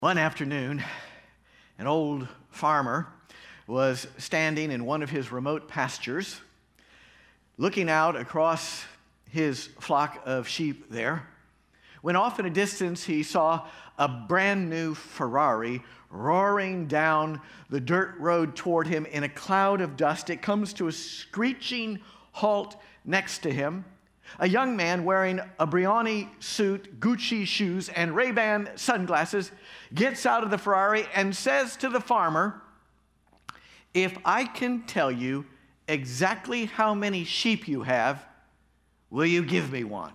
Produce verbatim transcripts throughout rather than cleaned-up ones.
One afternoon, an old farmer was standing in one of his remote pastures, looking out across his flock of sheep there, when off in a distance he saw a brand new Ferrari roaring down the dirt road toward him in a cloud of dust. It comes to a screeching halt next to him. A young man wearing a Brioni suit, Gucci shoes, and Ray-Ban sunglasses gets out of the Ferrari and says to the farmer, "If I can tell you exactly how many sheep you have, will you give me one?"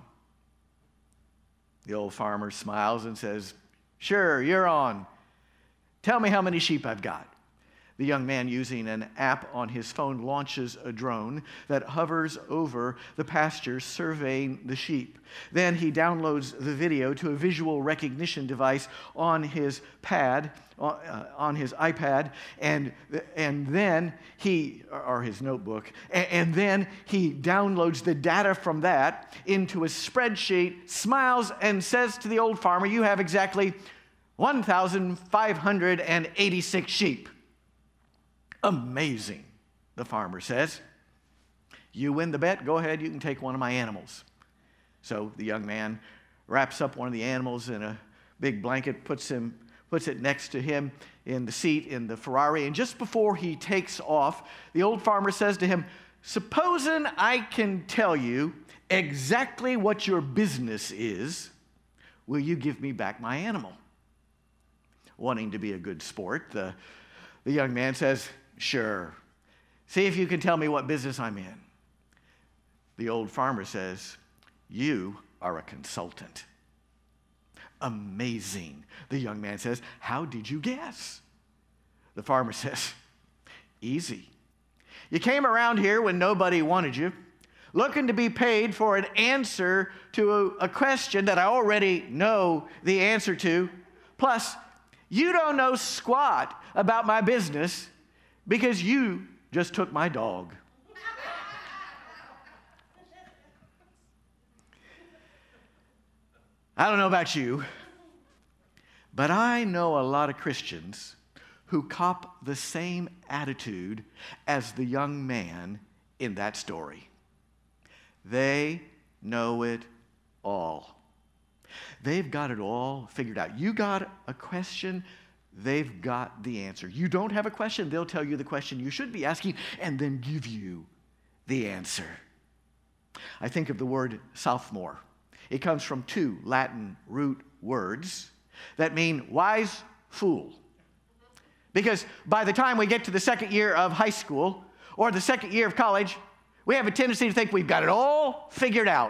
The old farmer smiles and says, "Sure, you're on. Tell me how many sheep I've got." The young man, using an app on his phone, launches a drone that hovers over the pasture, surveying the sheep. Then he downloads the video to a visual recognition device on his pad, uh, on his iPad, and, and then he, or his notebook, and, and then he downloads the data from that into a spreadsheet, smiles, and says to the old farmer, "You have exactly one thousand five hundred eighty-six sheep." "Amazing," the farmer says. "You win the bet. Go ahead, you can take one of my animals." So the young man wraps up one of the animals in a big blanket, puts him, puts it next to him in the seat in the Ferrari, and just before he takes off, the old farmer says to him, "Supposing I can tell you exactly what your business is, will you give me back my animal?" Wanting to be a good sport, the, the young man says, "Sure. See if you can tell me what business I'm in." The old farmer says, "You are a consultant." "Amazing," the young man says. "How did you guess?" The farmer says, "Easy. You came around here when nobody wanted you, looking to be paid for an answer to a, a question that I already know the answer to. Plus, you don't know squat about my business because you just took my dog." I don't know about you, but I know a lot of Christians who cop the same attitude as the young man in that story. They know it all. They've got it all figured out. You got a question, they've got the answer. You don't have a question, they'll tell you the question you should be asking and then give you the answer. I think of the word sophomore. It comes from two Latin root words that mean wise fool. Because by the time we get to the second year of high school or the second year of college, we have a tendency to think we've got it all figured out.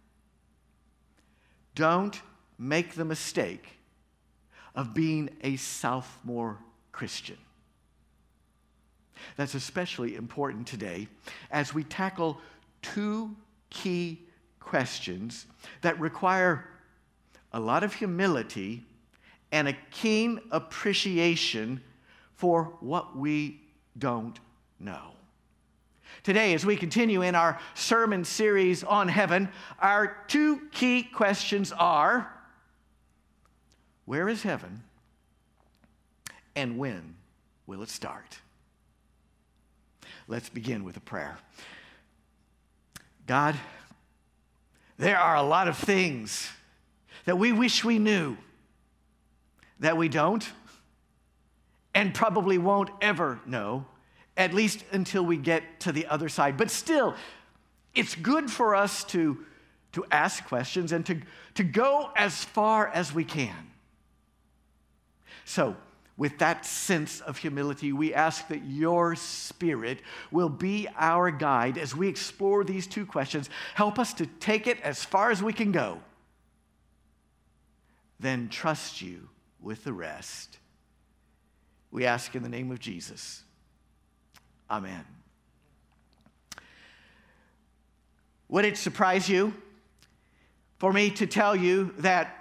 Don't make the mistake of being a sophomore Christian. That's especially important today as we tackle two key questions that require a lot of humility and a keen appreciation for what we don't know. Today, as we continue in our sermon series on heaven, our two key questions are, where is heaven, and when will it start? Let's begin with a prayer. God, there are a lot of things that we wish we knew that we don't and probably won't ever know, at least until we get to the other side. But still, it's good for us to, to ask questions and to, to go as far as we can. So, with that sense of humility, we ask that your Spirit will be our guide as we explore these two questions. Help us to take it as far as we can go, then trust you with the rest. We ask in the name of Jesus. Amen. Would it surprise you for me to tell you that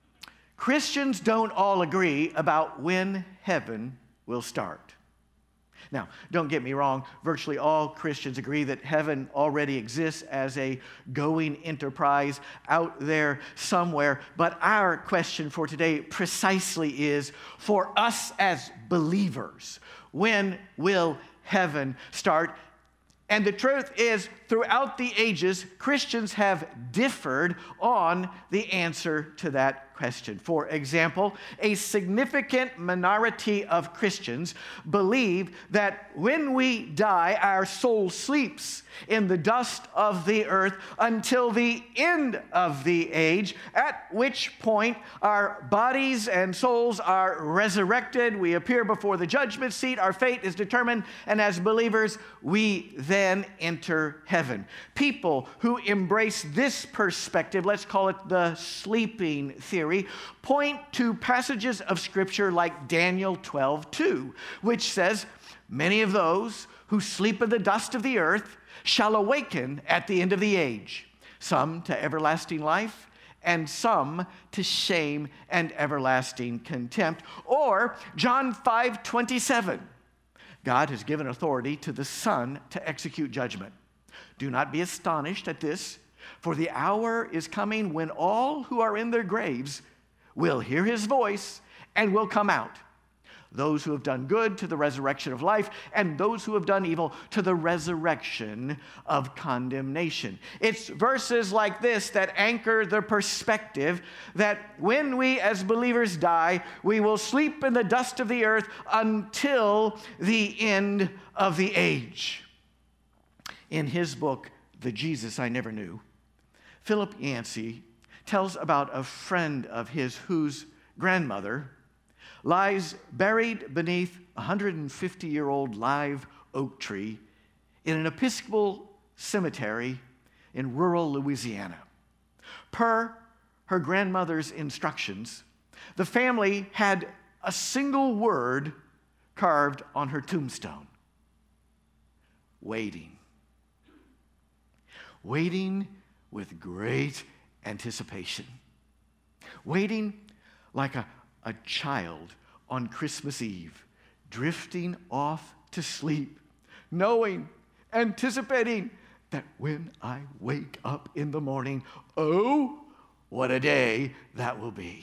Christians don't all agree about when heaven will start? Now, don't get me wrong, virtually all Christians agree that heaven already exists as a going enterprise out there somewhere. But our question for today precisely is, for us as believers, when will heaven start? And the truth is, throughout the ages, Christians have differed on the answer to that question. For example, a significant minority of Christians believe that when we die, our soul sleeps in the dust of the earth until the end of the age, at which point our bodies and souls are resurrected. We appear before the judgment seat. Our fate is determined. And as believers, we then enter heaven. People who embrace this perspective, let's call it the sleeping theory, point to passages of Scripture like Daniel twelve two, which says, "Many of those who sleep in the dust of the earth shall awaken at the end of the age, some to everlasting life, and some to shame and everlasting contempt." Or John five twenty-seven, "God has given authority to the Son to execute judgment. Do not be astonished at this, for the hour is coming when all who are in their graves will hear his voice and will come out. Those who have done good to the resurrection of life, and those who have done evil to the resurrection of condemnation." It's verses like this that anchor the perspective that when we as believers die, we will sleep in the dust of the earth until the end of the age. In his book, The Jesus I Never Knew, Philip Yancey tells about a friend of his whose grandmother lies buried beneath a one hundred fifty-year-old live oak tree in an Episcopal cemetery in rural Louisiana. Per her grandmother's instructions, the family had a single word carved on her tombstone: waiting. Waiting with great anticipation. Waiting like a, a child on Christmas Eve, drifting off to sleep, knowing, anticipating that when I wake up in the morning, oh, what a day that will be.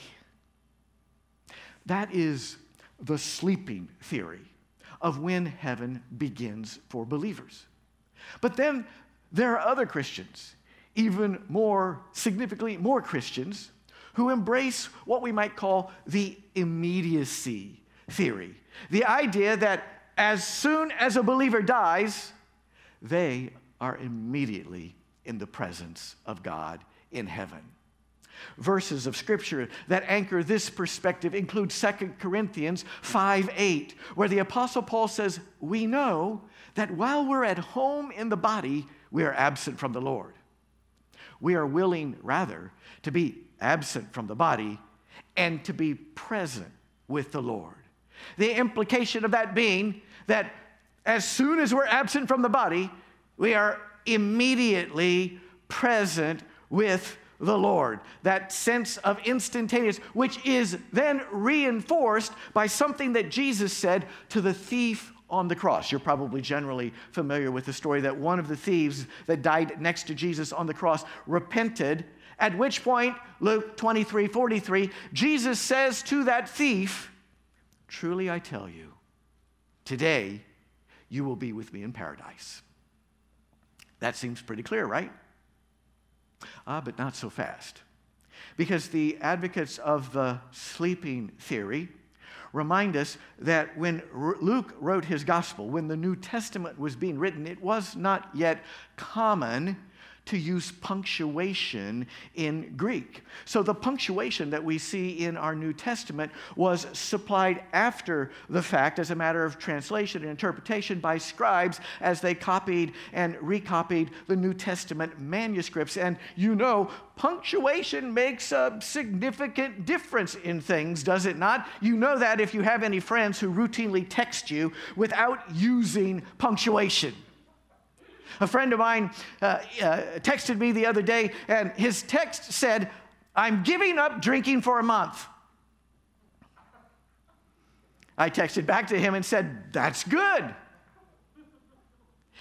That is the sleeping theory of when heaven begins for believers. But then there are other Christians, even more significantly more Christians, who embrace what we might call the immediacy theory. The idea that as soon as a believer dies, they are immediately in the presence of God in heaven. Verses of Scripture that anchor this perspective include Second Corinthians five eight, where the Apostle Paul says, "We know that while we're at home in the body, we are absent from the Lord. We are willing, rather, to be absent from the body and to be present with the Lord." The implication of that being that as soon as we're absent from the body, we are immediately present with the Lord. That sense of instantaneous, which is then reinforced by something that Jesus said to the thief on the cross. You're probably generally familiar with the story that one of the thieves that died next to Jesus on the cross repented, at which point, Luke twenty-three forty-three, Jesus says to that thief, "Truly I tell you, today you will be with me in paradise." That seems pretty clear, right? Ah, but not so fast. Because the advocates of the sleeping theory remind us that when Luke wrote his gospel, when the New Testament was being written, it was not yet common to use punctuation in Greek. So the punctuation that we see in our New Testament was supplied after the fact as a matter of translation and interpretation by scribes as they copied and recopied the New Testament manuscripts. And you know, punctuation makes a significant difference in things, does it not? You know that if you have any friends who routinely text you without using punctuation. A friend of mine uh, uh, texted me the other day, and his text said, "I'm giving up drinking for a month." I texted back to him and said, "That's good.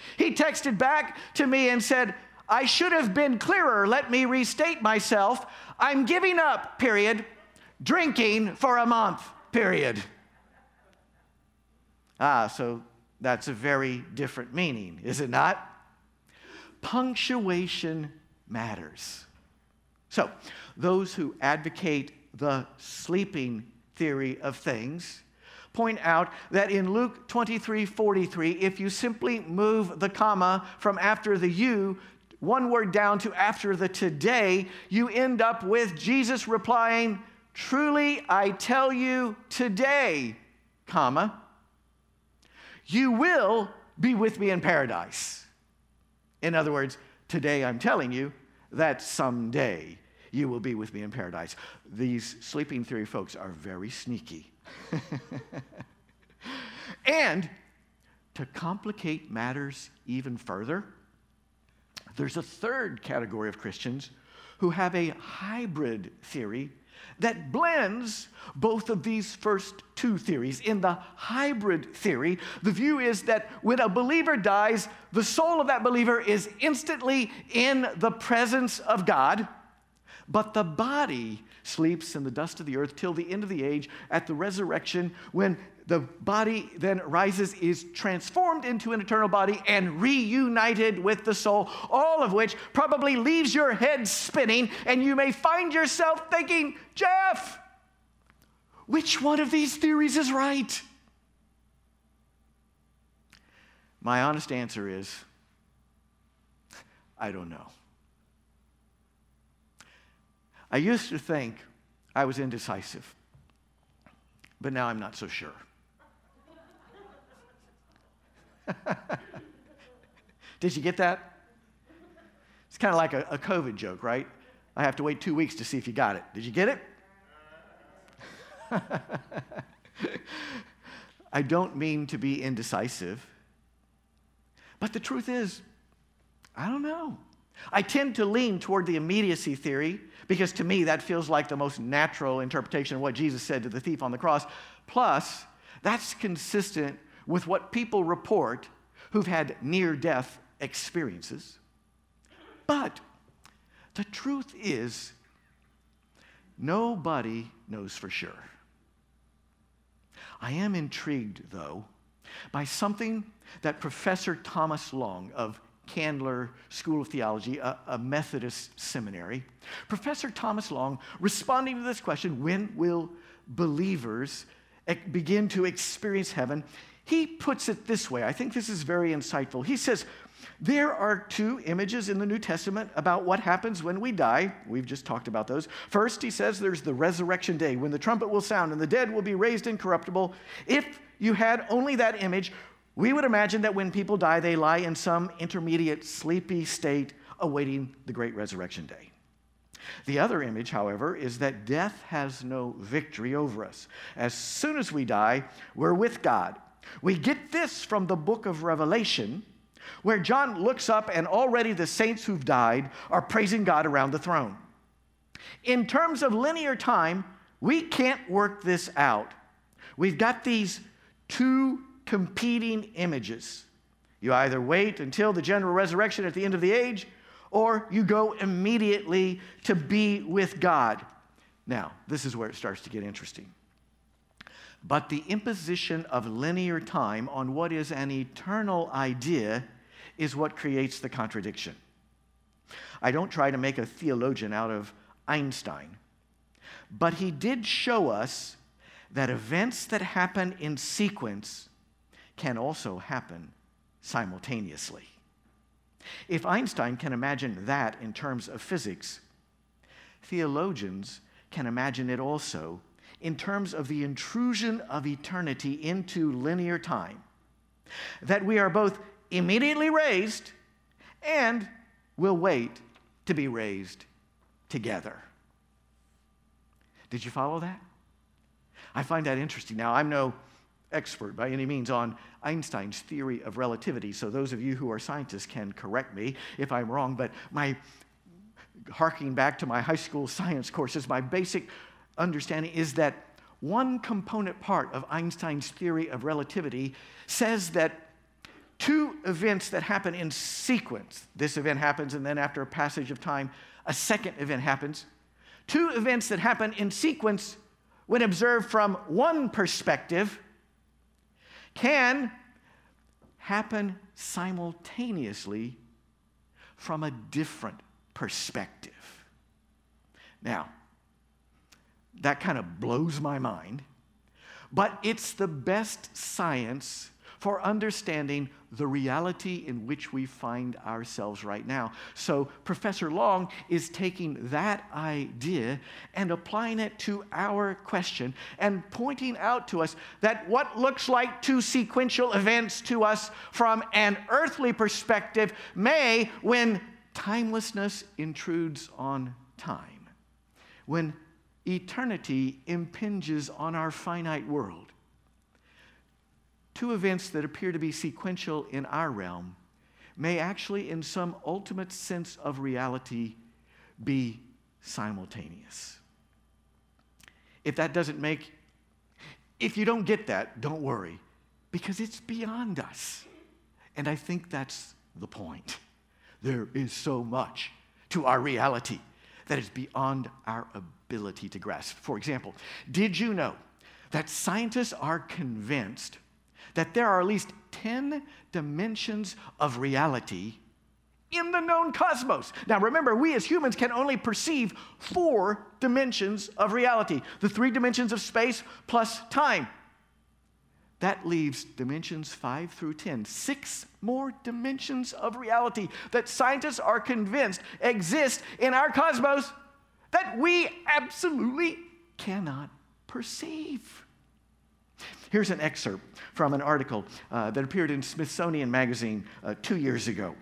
He texted back to me and said, I should have been clearer. Let me restate myself. I'm giving up, period, drinking for a month, period. Ah, so that's a very different meaning, is it not? Punctuation matters. So, those who advocate the sleeping theory of things point out that in Luke twenty-three forty-three, if you simply move the comma from after the you, one word down to after the today, you end up with Jesus replying, truly I tell you today, comma, you will be with me in paradise. In other words, today I'm telling you that someday you will be with me in paradise. These sleeping theory folks are very sneaky. And to complicate matters even further, there's a third category of Christians who have a hybrid theory that blends both of these first two theories. In the hybrid theory, the view is that when a believer dies, the soul of that believer is instantly in the presence of God, but the body sleeps in the dust of the earth till the end of the age. At the resurrection, when the body then rises, is transformed into an eternal body and reunited with the soul, all of which probably leaves your head spinning, and you may find yourself thinking, Jeff, which one of these theories is right? My honest answer is, I don't know. I used to think I was indecisive, but now I'm not so sure. Did you get that? It's kind of like a, a COVID joke, right? I have to wait two weeks to see if you got it. Did you get it? I don't mean to be indecisive, but the truth is, I don't know. I tend to lean toward the immediacy theory because to me that feels like the most natural interpretation of what Jesus said to the thief on the cross. Plus, that's consistent with what people report who've had near-death experiences. But the truth is, nobody knows for sure. I am intrigued, though, by something that Professor Thomas Long of Candler School of Theology, a, a Methodist seminary, Professor Thomas Long, responding to this question, when will believers begin to experience heaven? He puts it this way. I think this is very insightful. He says, there are two images in the New Testament about what happens when we die. We've just talked about those. First, he says there's the resurrection day when the trumpet will sound and the dead will be raised incorruptible. If you had only that image, we would imagine that when people die, they lie in some intermediate sleepy state awaiting the great resurrection day. The other image, however, is that death has no victory over us. As soon as we die, we're with God. We get this from the book of Revelation, where John looks up and already the saints who've died are praising God around the throne. In terms of linear time, we can't work this out. We've got these two competing images. You either wait until the general resurrection at the end of the age, or you go immediately to be with God. Now, this is where it starts to get interesting. But the imposition of linear time on what is an eternal idea is what creates the contradiction. I don't try to make a theologian out of Einstein, but he did show us that events that happen in sequence can also happen simultaneously. If Einstein can imagine that in terms of physics, theologians can imagine it also in terms of the intrusion of eternity into linear time. That we are both immediately raised and will wait to be raised together. Did you follow that? I find that interesting. Now, I'm no expert by any means on Einstein's theory of relativity, so those of you who are scientists can correct me if I'm wrong, but my, harking back to my high school science courses, my basic understanding is that one component part of Einstein's theory of relativity says that two events that happen in sequence. This event happens, and then after a passage of time, a second event happens. Two events that happen in sequence when observed from one perspective can happen simultaneously from a different perspective. Now, that kind of blows my mind, but it's the best science for understanding the reality in which we find ourselves right now. So Professor Long is taking that idea and applying it to our question and pointing out to us that what looks like two sequential events to us from an earthly perspective may, when timelessness intrudes on time, when eternity impinges on our finite world, two events that appear to be sequential in our realm may actually, in some ultimate sense of reality, be simultaneous. If that doesn't make, if you don't get that, don't worry, because it's beyond us. And I think that's the point. There is so much to our reality that is beyond our ability to grasp. For example, did you know that scientists are convinced that there are at least ten dimensions of reality in the known cosmos? Now remember, we as humans can only perceive four dimensions of reality. The three dimensions of space plus time. That leaves dimensions five through ten. Six more dimensions of reality that scientists are convinced exist in our cosmos that we absolutely cannot perceive. Here's an excerpt from an article uh, that appeared in Smithsonian Magazine uh, two years ago.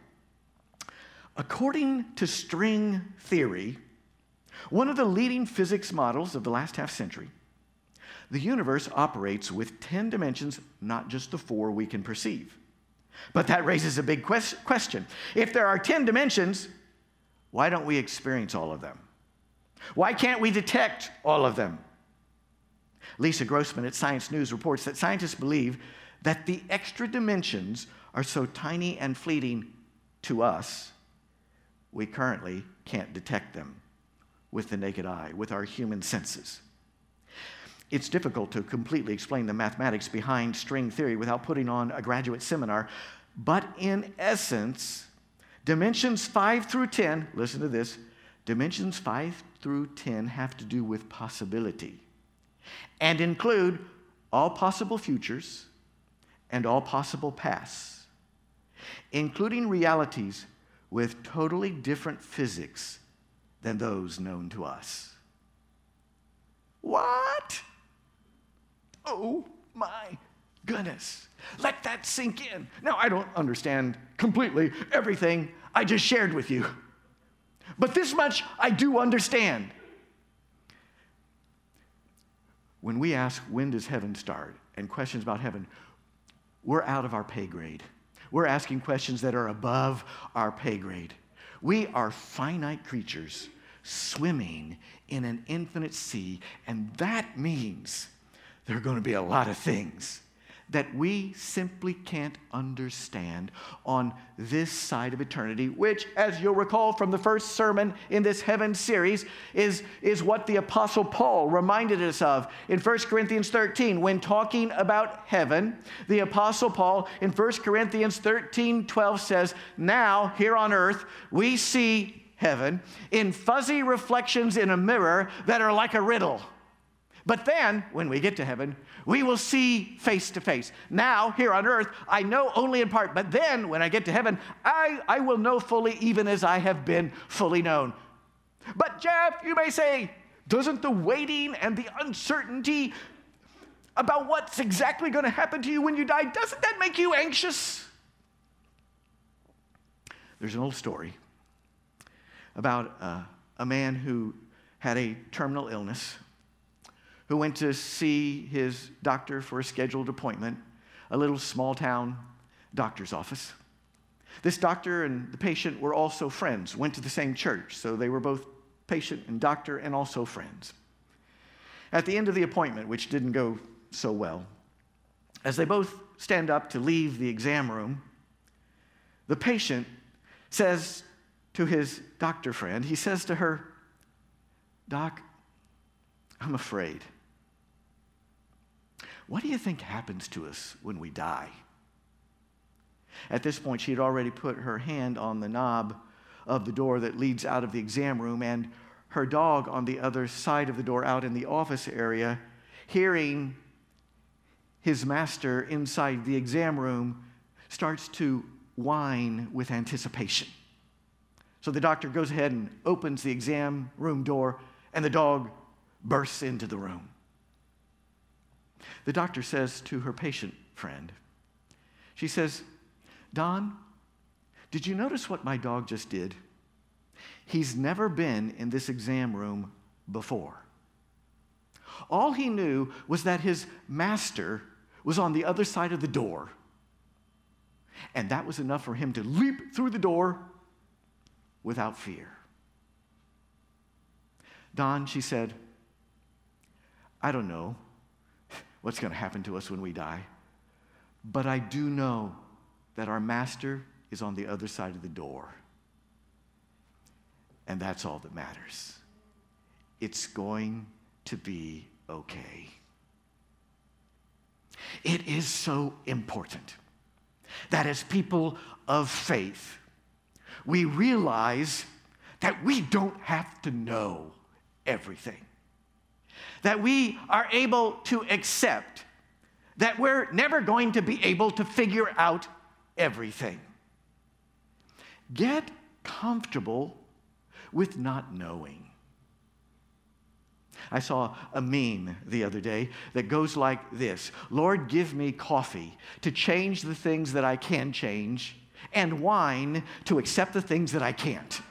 According to string theory, one of the leading physics models of the last half century, the universe operates with ten dimensions, not just the four we can perceive. But that raises a big quest- question. If there are ten dimensions, why don't we experience all of them? Why can't we detect all of them? Lisa Grossman at Science News reports that scientists believe that the extra dimensions are so tiny and fleeting to us, we currently can't detect them with the naked eye, with our human senses. It's difficult to completely explain the mathematics behind string theory without putting on a graduate seminar, but in essence, dimensions five through ten, listen to this, dimensions five through ten have to do with possibility and include all possible futures and all possible pasts, including realities with totally different physics than those known to us. What? Oh my goodness. Let that sink in. Now, I don't understand completely everything I just shared with you, but this much I do understand. When we ask, when does heaven start, and questions about heaven, we're out of our pay grade. We're asking questions that are above our pay grade. We are finite creatures swimming in an infinite sea, and that means there are going to be a lot of things that we simply can't understand on this side of eternity, which, as you'll recall from the first sermon in this Heaven series, is, is what the Apostle Paul reminded us of in First Corinthians thirteen. When talking about heaven, the Apostle Paul in First Corinthians thirteen twelve says, "Now, here on earth, we see heaven in fuzzy reflections in a mirror that are like a riddle. But then, when we get to heaven, we will see face to face. Now, here on earth, I know only in part, but then, when I get to heaven, I, I will know fully, even as I have been fully known." But Jeff, you may say, doesn't the waiting and the uncertainty about what's exactly going to happen to you when you die, doesn't that make you anxious? There's an old story about uh, a man who had a terminal illness, who went to see his doctor for a scheduled appointment, a little small town doctor's office. This doctor and the patient were also friends, went to the same church, so they were both patient and doctor and also friends. At the end of the appointment, which didn't go so well, as they both stand up to leave the exam room, the patient says to his doctor friend, he says to her, "Doc, I'm afraid. What do you think happens to us when we die?" At this point, she had already put her hand on the knob of the door that leads out of the exam room, and her dog on the other side of the door out in the office area, hearing his master inside the exam room, starts to whine with anticipation. So the doctor goes ahead and opens the exam room door, and the dog bursts into the room. The doctor says to her patient friend, she says, "Don, did you notice what my dog just did? He's never been in this exam room before. All he knew was that his master was on the other side of the door. And that was enough for him to leap through the door without fear." "Don," she said, "I don't know what's going to happen to us when we die, but I do know that our master is on the other side of the door. And that's all that matters. It's going to be okay." It is so important that as people of faith, we realize that we don't have to know everything. That we are able to accept that we're never going to be able to figure out everything. Get comfortable with not knowing. I saw a meme the other day that goes like this: "Lord, give me coffee to change the things that I can change, and wine to accept the things that I can't."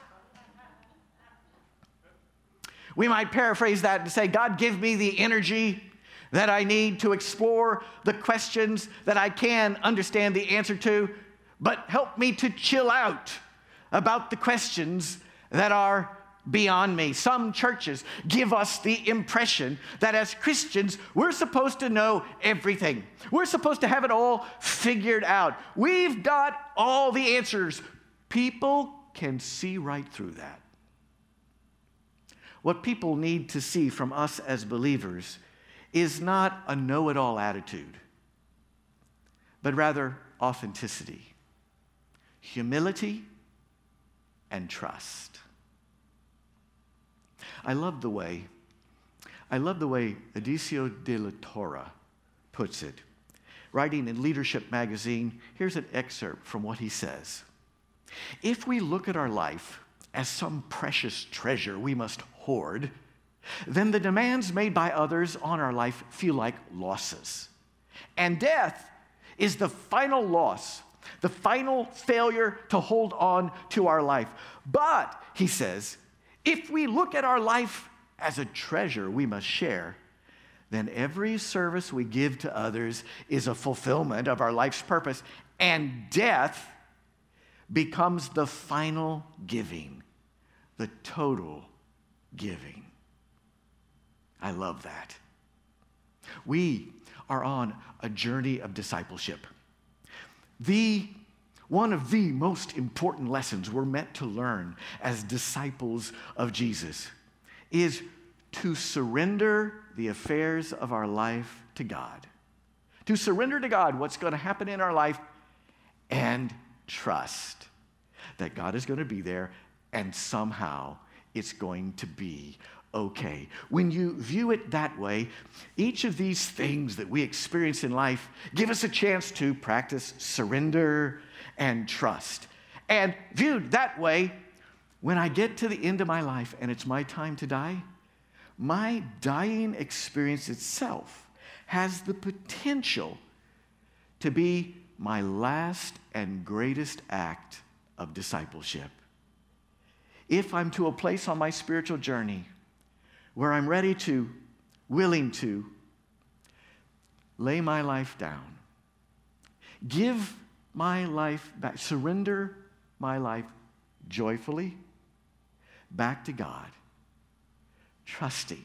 We might paraphrase that and say, "God, give me the energy that I need to explore the questions that I can understand the answer to, but help me to chill out about the questions that are beyond me." Some churches give us the impression that as Christians, we're supposed to know everything. We're supposed to have it all figured out. We've got all the answers. People can see right through that. What people need to see from us as believers is not a know-it-all attitude, but rather authenticity, humility, and trust. I love the way, I love the way Adizio de la Torre puts it. Writing in Leadership magazine, here's an excerpt from what he says. "If we look at our life as some precious treasure we must hoard, then the demands made by others on our life feel like losses. And death is the final loss, the final failure to hold on to our life. But," he says, "if we look at our life as a treasure we must share, then every service we give to others is a fulfillment of our life's purpose, and death becomes the final giving, the total giving." I love that. We are on a journey of discipleship. The One of the most important lessons we're meant to learn as disciples of Jesus is to surrender the affairs of our life to God. To surrender to God what's going to happen in our life and trust that God is going to be there and somehow it's going to be okay. When you view it that way, each of these things that we experience in life give us a chance to practice surrender and trust. And viewed that way, when I get to the end of my life and it's my time to die, my dying experience itself has the potential to be my last and greatest act of discipleship. If I'm to a place on my spiritual journey where I'm ready to, willing to, lay my life down, give my life back, surrender my life joyfully back to God, trusting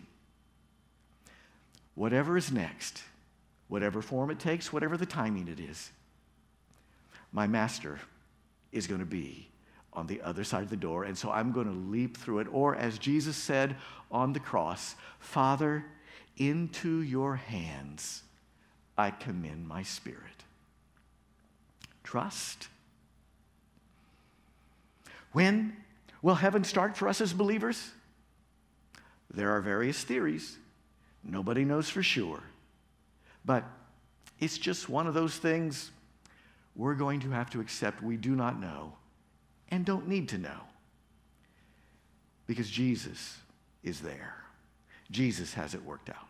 whatever is next, whatever form it takes, whatever the timing it is, my master is going to be on the other side of the door, and so I'm going to leap through it. Or as Jesus said on the cross, Father, into your hands I commend my spirit. Trust. When will heaven start for us as believers? There are various theories. Nobody knows for sure. But it's just one of those things we're going to have to accept we do not know and don't need to know. Because Jesus is there. Jesus has it worked out.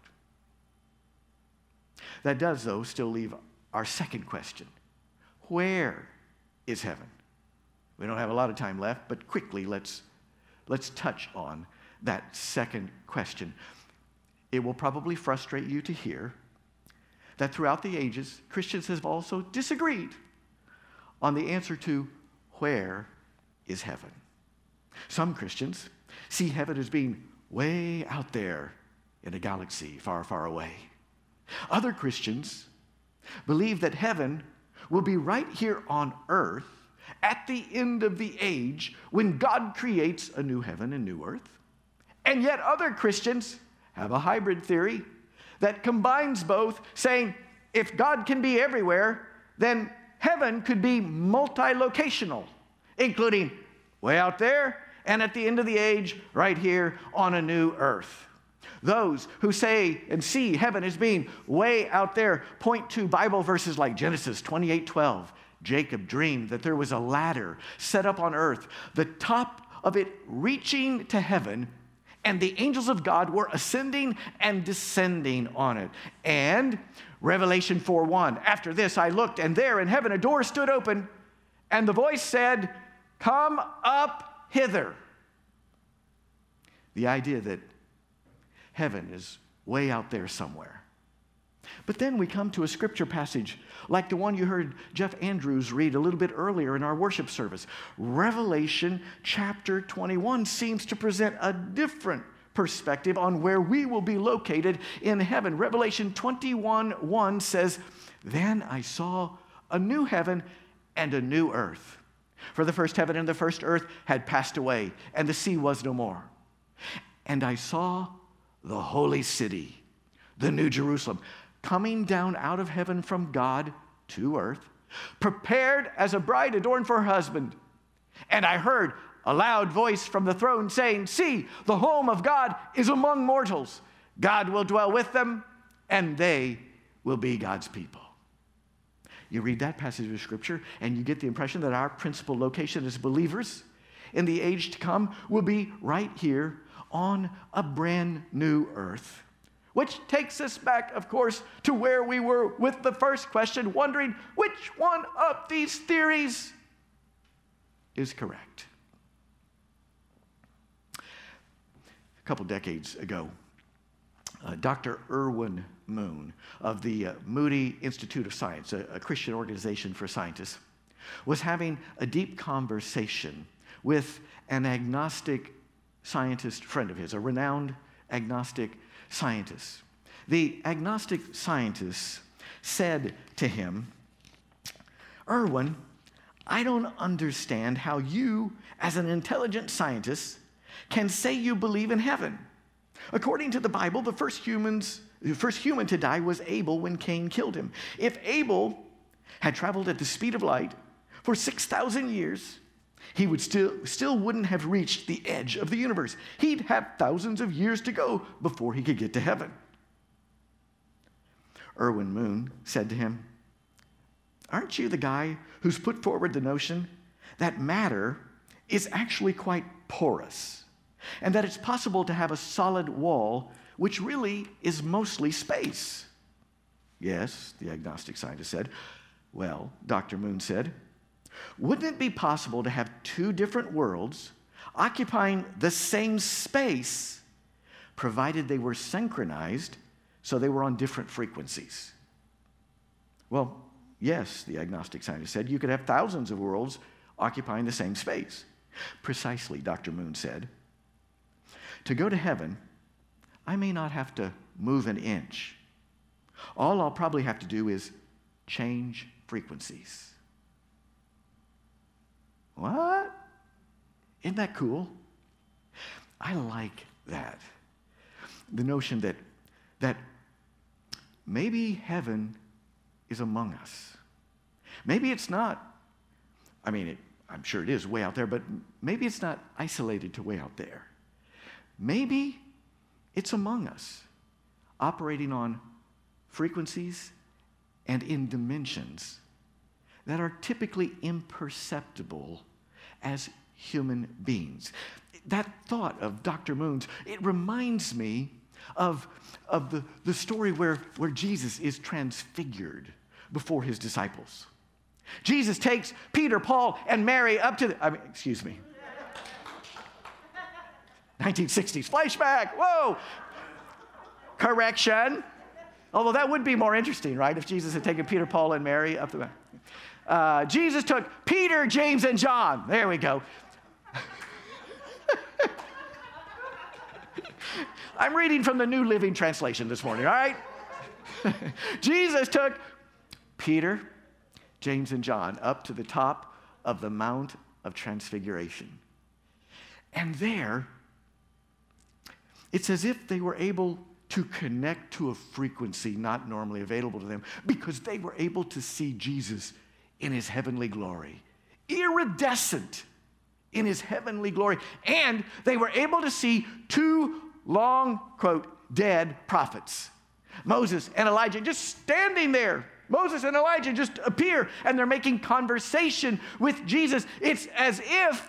That does, though, still leave our second question. Where is heaven? We don't have a lot of time left, but quickly let's, let's touch on that second question. It will probably frustrate you to hear that throughout the ages, Christians have also disagreed on the answer to where is heaven. Some Christians see heaven as being way out there in a galaxy far, far away. Other Christians believe that heaven will be right here on earth at the end of the age when God creates a new heaven and new earth. And yet other Christians have a hybrid theory that combines both, saying if God can be everywhere, then heaven could be multi-locational, including way out there and at the end of the age right here on a new earth. Those who say and see heaven as being way out there point to Bible verses like Genesis twenty-eight twelve. Jacob dreamed that there was a ladder set up on earth, the top of it reaching to heaven, and the angels of God were ascending and descending on it. And Revelation four one, after this I looked, and there in heaven a door stood open, and the voice said, "Come up hither." The idea that heaven is way out there somewhere. But then we come to a scripture passage like the one you heard Jeff Andrews read a little bit earlier in our worship service. Revelation chapter twenty-one seems to present a different perspective on where we will be located in heaven. Revelation twenty-one one says, "Then I saw a new heaven and a new earth. For the first heaven and the first earth had passed away, and the sea was no more. And I saw the holy city, the new Jerusalem, coming down out of heaven from God to earth, prepared as a bride adorned for her husband. And I heard a loud voice from the throne saying, 'See, the home of God is among mortals. God will dwell with them, and they will be God's people.'" You read that passage of Scripture, and you get the impression that our principal location as believers in the age to come will be right here on a brand new earth. Which takes us back, of course, to where we were with the first question, wondering which one of these theories is correct. A couple decades ago, uh, Doctor Erwin Moon of the uh, Moody Institute of Science, a, a Christian organization for scientists, was having a deep conversation with an agnostic scientist friend of his, a renowned agnostic scientist. The agnostic scientist said to him, "Erwin, I don't understand how you, as an intelligent scientist, can say you believe in heaven. According to the Bible, the first humans, the first human to die was Abel when Cain killed him. If Abel had traveled at the speed of light for six thousand years, he would still, still wouldn't have reached the edge of the universe. He'd have thousands of years to go before he could get to heaven." Erwin Moon said to him, "Aren't you the guy who's put forward the notion that matter is actually quite porous, and that it's possible to have a solid wall which really is mostly space?" "Yes," the agnostic scientist said. "Well," Doctor Moon said, "wouldn't it be possible to have two different worlds occupying the same space, provided they were synchronized so they were on different frequencies?" "Well, yes," the agnostic scientist said, "you could have thousands of worlds occupying the same space." "Precisely," Doctor Moon said. "To go to heaven, I may not have to move an inch. All I'll probably have to do is change frequencies." What? Isn't that cool? I like that. The notion that, that maybe heaven is among us. Maybe it's not, I mean, it, I'm sure it is way out there, but maybe it's not isolated to way out there. Maybe it's among us, operating on frequencies and in dimensions that are typically imperceptible as human beings. That thought of Doctor Moon's, it reminds me of, of the, the story where, where Jesus is transfigured before his disciples. Jesus takes Peter, Paul, and Mary up to the, I mean, excuse me, nineteen sixties flashback, whoa, correction. Although that would be more interesting, right, if Jesus had taken Peter, Paul, and Mary up the mountain. Uh, Jesus took Peter, James, and John. There we go. I'm reading from the New Living Translation this morning, all right? Jesus took Peter, James, and John up to the top of the Mount of Transfiguration. And there, it's as if they were able to connect to a frequency not normally available to them because they were able to see Jesus in his heavenly glory, iridescent in his heavenly glory. And they were able to see two long, quote, dead prophets, Moses and Elijah, just standing there. Moses and Elijah just appear, and they're making conversation with Jesus. It's as if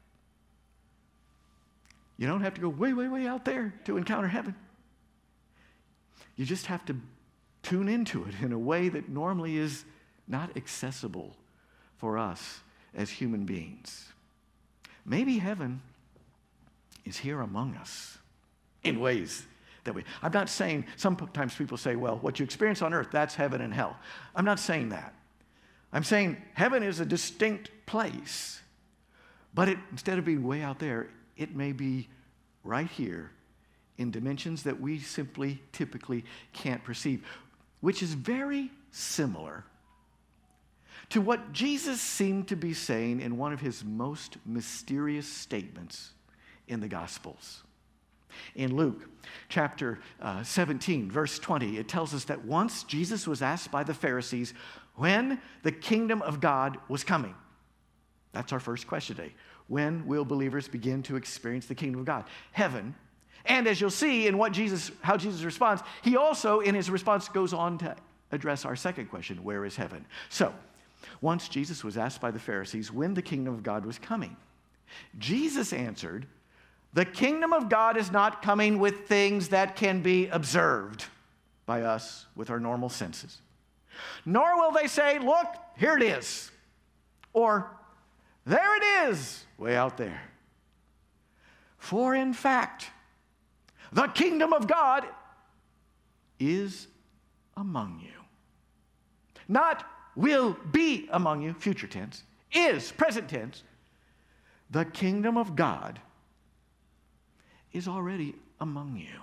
you don't have to go way, way, way out there to encounter heaven. You just have to tune into it in a way that normally is not accessible for us as human beings. Maybe heaven is here among us in ways that we, I'm not saying, sometimes people say, well, what you experience on earth, that's heaven and hell. I'm not saying that. I'm saying heaven is a distinct place, but it, instead of being way out there, it may be right here in dimensions that we simply typically can't perceive, which is very similar to what Jesus seemed to be saying in one of his most mysterious statements in the Gospels. In Luke chapter uh, seventeen, verse twenty, it tells us that once Jesus was asked by the Pharisees when the kingdom of God was coming. That's our first question today. When will believers begin to experience the kingdom of God? Heaven. And as you'll see in what Jesus, how Jesus responds, he also, in his response, goes on to address our second question, where is heaven? So, once Jesus was asked by the Pharisees when the kingdom of God was coming, Jesus answered, the kingdom of God is not coming with things that can be observed by us with our normal senses. Nor will they say, look, here it is. Or, there it is, way out there. For in fact, the kingdom of God is among you. Not will be among you, future tense, is, present tense. The kingdom of God is already among you.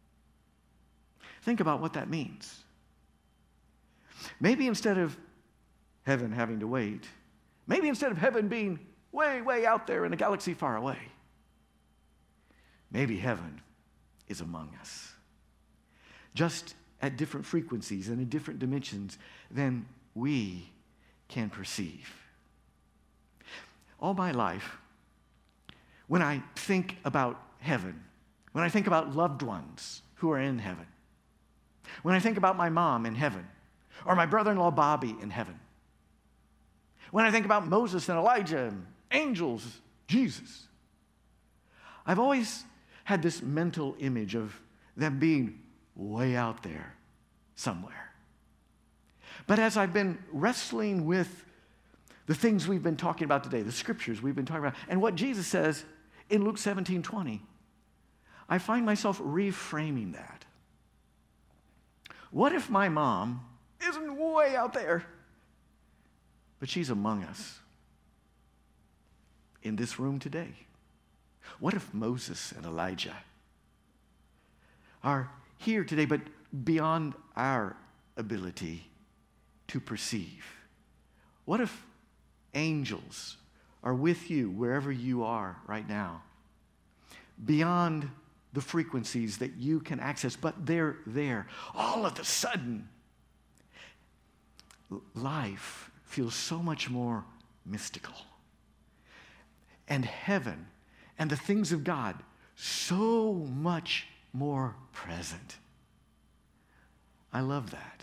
Think about what that means. Maybe instead of heaven having to wait, maybe instead of heaven being way, way out there in a galaxy far away, maybe heaven is among us. Just at different frequencies and in different dimensions than we can perceive. All my life, when I think about heaven, when I think about loved ones who are in heaven, when I think about my mom in heaven, or my brother-in-law Bobby in heaven, when I think about Moses and Elijah and angels, Jesus, I've always had this mental image of them being way out there somewhere. But as I've been wrestling with the things we've been talking about today, the scriptures we've been talking about, and what Jesus says in Luke seventeen twenty, I find myself reframing that. What if my mom isn't way out there, but she's among us in this room today? What if Moses and Elijah are here today, but beyond our ability to perceive? What if angels are with you wherever you are right now, beyond the frequencies that you can access, but they're there. All of a sudden, life feels so much more mystical. And heaven and the things of God so much more present. I love that.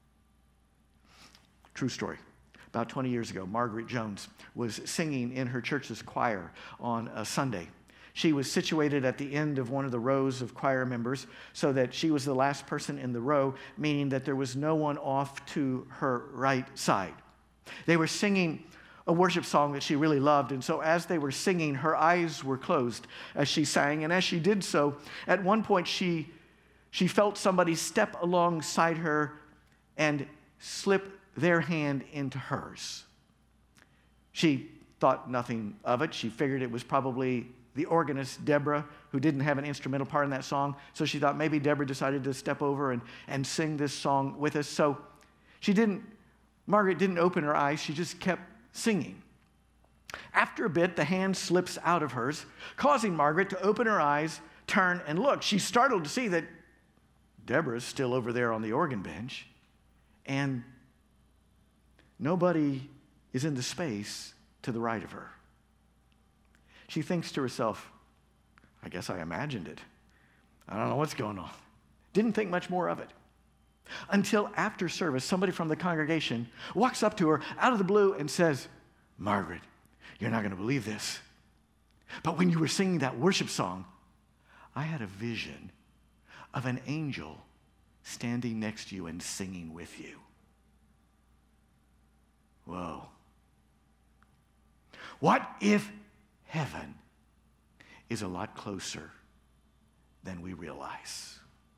True story. About twenty years ago, Margaret Jones was singing in her church's choir on a Sunday. She was situated at the end of one of the rows of choir members so that she was the last person in the row, meaning that there was no one off to her right side. They were singing a worship song that she really loved, and so as they were singing, her eyes were closed as she sang, and as she did so, at one point she, she felt somebody step alongside her and slip their hand into hers. She thought nothing of it. She figured it was probably the organist, Deborah, who didn't have an instrumental part in that song. So she thought maybe Deborah decided to step over and, and sing this song with us. So she didn't, Margaret didn't open her eyes. She just kept singing. After a bit, the hand slips out of hers, causing Margaret to open her eyes, turn, and look. She's startled to see that Deborah's still over there on the organ bench, and nobody is in the space to the right of her. She thinks to herself, I guess I imagined it. I don't know what's going on. Didn't think much more of it. Until after service, somebody from the congregation walks up to her out of the blue and says, Margaret, you're not going to believe this, but when you were singing that worship song, I had a vision of an angel standing next to you and singing with you. Whoa. What if heaven is a lot closer than we realize?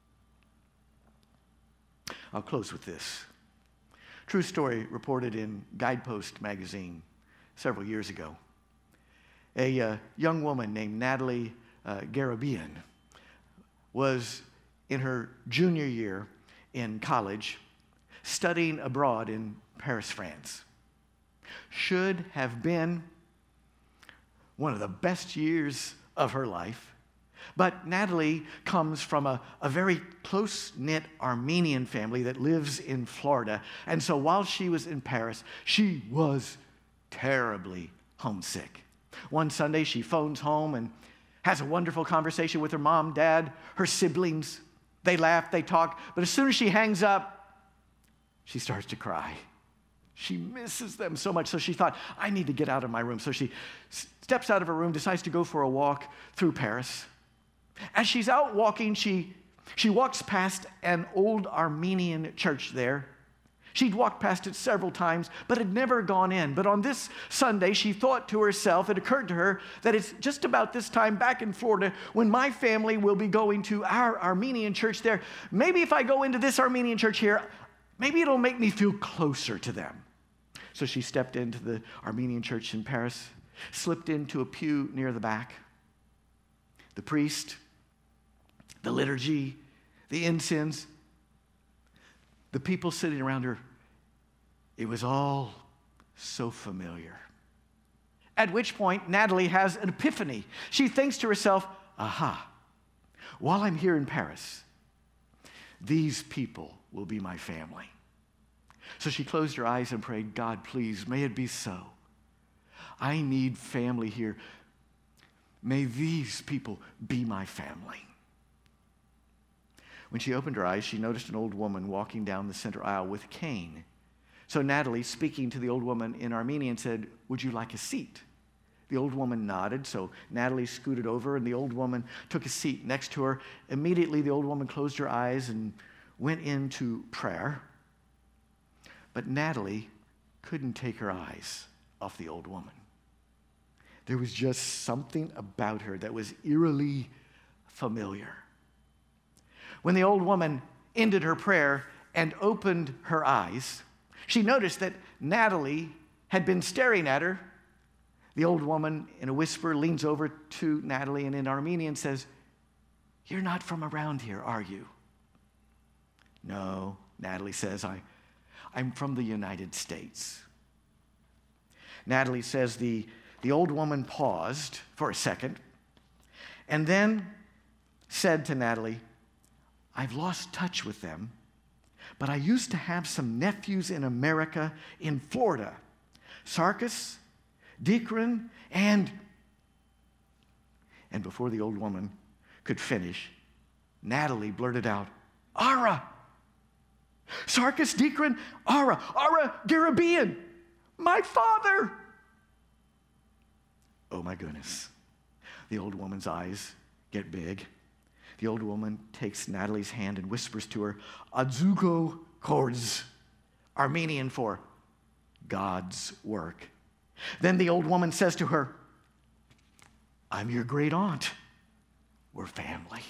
I'll close with this. True story reported in Guidepost magazine several years ago. A uh, young woman named Natalie uh, Garabian was in her junior year in college studying abroad in Paris, France. Should have been one of the best years of her life. But Natalie comes from a, a very close-knit Armenian family that lives in Florida. And so while she was in Paris, she was terribly homesick. One Sunday, she phones home and has a wonderful conversation with her mom, dad, her siblings. They laugh, they talk. But as soon as she hangs up, she starts to cry. She misses them so much. So she thought, I need to get out of my room. So she s- steps out of her room, decides to go for a walk through Paris. As she's out walking, she, she walks past an old Armenian church there. She'd walked past it several times, but had never gone in. But on this Sunday, she thought to herself, it occurred to her that it's just about this time back in Florida when my family will be going to our Armenian church there. Maybe if I go into this Armenian church here, maybe it'll make me feel closer to them. So she stepped into the Armenian church in Paris, slipped into a pew near the back. The priest, the liturgy, the incense, the people sitting around her, it was all so familiar. At which point, Natalie has an epiphany. She thinks to herself, aha, while I'm here in Paris, these people will be my family. So she closed her eyes and prayed, God, please, may it be so. I need family here. May these people be my family. When she opened her eyes, she noticed an old woman walking down the center aisle with a cane. So Natalie, speaking to the old woman in Armenian, said, would you like a seat? The old woman nodded, so Natalie scooted over, and the old woman took a seat next to her. Immediately, the old woman closed her eyes and went into prayer. But Natalie couldn't take her eyes off the old woman. There was just something about her that was eerily familiar. When the old woman ended her prayer and opened her eyes, she noticed that Natalie had been staring at her. The old woman, in a whisper, leans over to Natalie and in Armenian says, you're not from around here, are you? No, Natalie says, I, I'm from the United States. Natalie says the, The old woman paused for a second and then said to Natalie, I've lost touch with them, but I used to have some nephews in America, in Florida, Sarkis, Dikran, and... And before the old woman could finish, Natalie blurted out, Ara! Sarkis, Dikran, Ara, Ara Garabean, my father! Oh my goodness. The old woman's eyes get big. The old woman takes Natalie's hand and whispers to her, Adzuko Kords, Armenian for God's work. Then the old woman says to her, I'm your great aunt. We're family.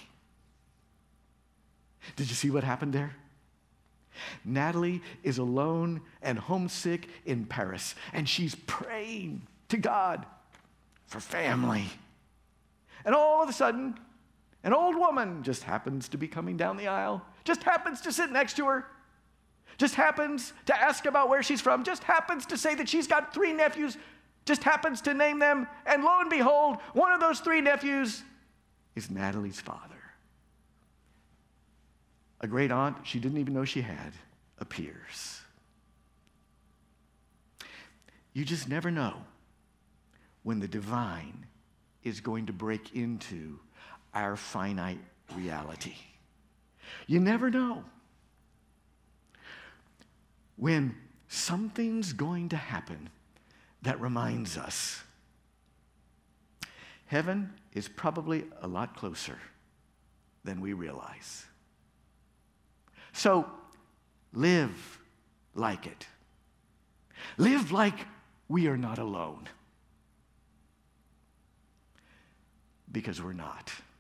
Did you see what happened there? Natalie is alone and homesick in Paris, and she's praying to God for family. And all of a sudden, an old woman just happens to be coming down the aisle, just happens to sit next to her, just happens to ask about where she's from, just happens to say that she's got three nephews, just happens to name them, and lo and behold, one of those three nephews is Natalie's father. A great aunt she didn't even know she had appears. You just never know when the divine is going to break into our finite reality. You never know when something's going to happen that reminds us heaven is probably a lot closer than we realize. So live like it. Live like we are not alone. Because we're not.